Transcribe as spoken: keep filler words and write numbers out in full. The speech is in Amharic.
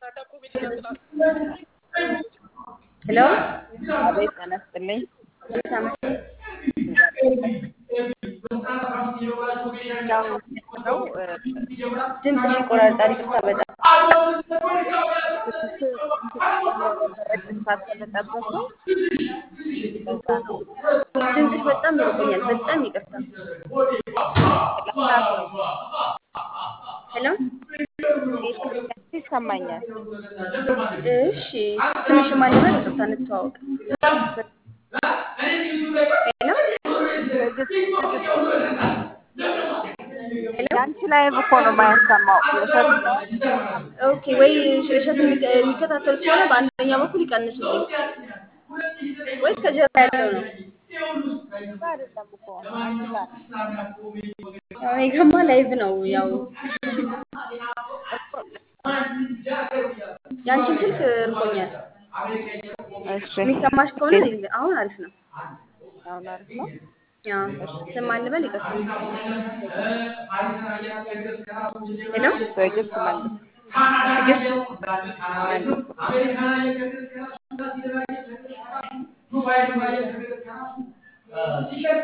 ሄሎ አቤት ጤና ይስጥልኝ። ሰማይ እግዚአብሔር ይመስገን። እስካሁን ነው እ፣ ድምፅሽ ይቆራርጣል። ይቅርታ በጣም ትንሽ እንትን ለረጅም ሰዓት ስለጠበኩኝ ለዛ ነው። ድምፅሽ በጣም ይርቆኛል። በጣም ይቅርታ። ለሰዓት ነው ሄሎ ይሰማኛል። እሺ ስምሽ ማን ነው? ይቅርታ እንተዋወቅ። ሄሎ ትዕግስት ትዕግስት ሄሎ ያንቺ ላይቭ እኮ ነው የማያሰማው። የእሸቱ ላይቭ ይሰማል። ኦኬ ወይ እሸት የሚከታተሉ ስለሆነ በአንደኛ በኩል ይቀንሱልኝ ወይስ ከጀርባ ያለው ነው? እሱ ጋር አይደለም እኮ አንቺ ጋር ነው ያው እኔ ጋማ ላይቭ ነው። ያው እኮ። ያንቺን ስልክ እርቆኛል። እሺ የሚሰማሽ ከሆነ ቤት አሁን አሪፍ ነው። አሁን አሪፍ ነው። ያው እሺ ስም አልበል ይቅርታ። ሄሎ ትዕግስት መንግስት ትዕግስት መንግስት